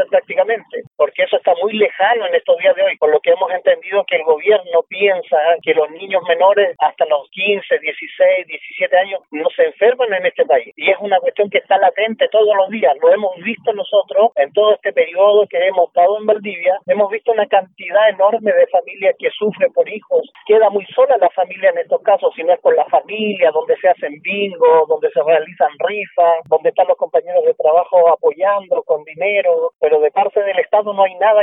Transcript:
prácticamente, porque eso está muy lejano en estos días de hoy, por lo que hemos entendido que el gobierno piensa que los niños menores hasta los 15, 16, 17 años no se enferman en este país, y es una cuestión que está latente todos los días. Lo hemos visto nosotros en todo este periodo que hemos estado en Valdivia, hemos visto una cantidad enorme de familias que sufren por hijos. Queda muy sola la familia en estos casos, si no es con la familia, donde se hacen bingo, donde se realizan rifas, donde están los compañeros de trabajo apoyando con dinero, pero de parte del Estado no hay nada